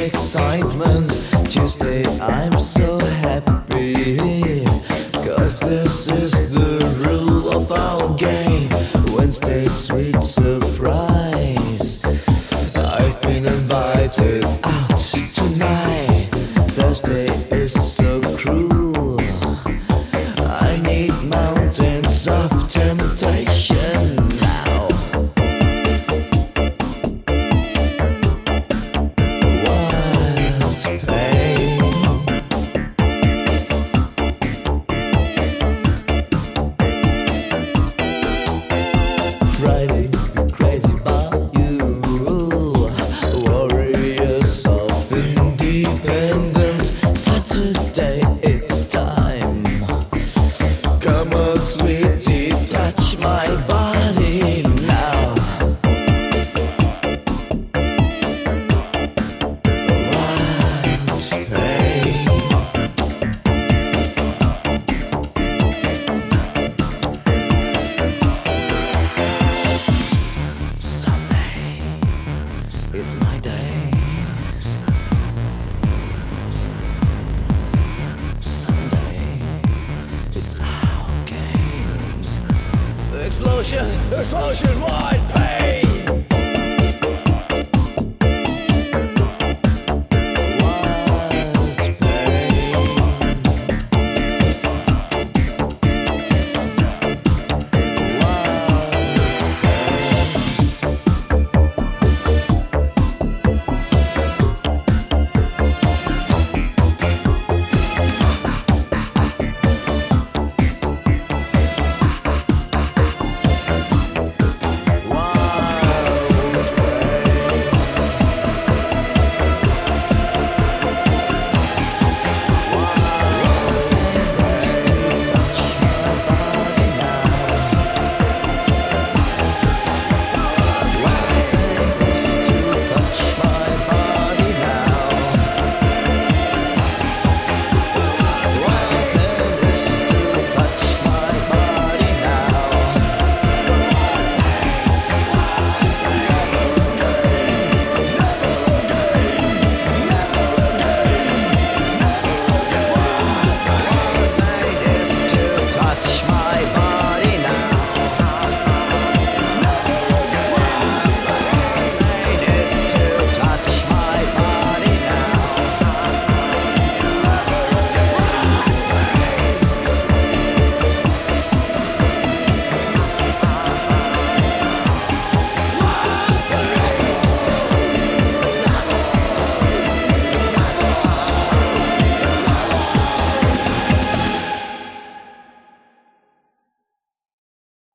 excitement. Tuesday I'm so happy, 'cause this is the rule of our game. Wednesday sweet surprise, I've been invited out tonight. Thursday is so cruel, I need mountains of temptation now. Wild pain. Friday, crazy about you, warriors of independence. Saturday, it's time. Come on, sweetie, touch my body now. Wild pain. Sunday, it's my day. Sunday, it's our game. Explosion, explosion, wide pain.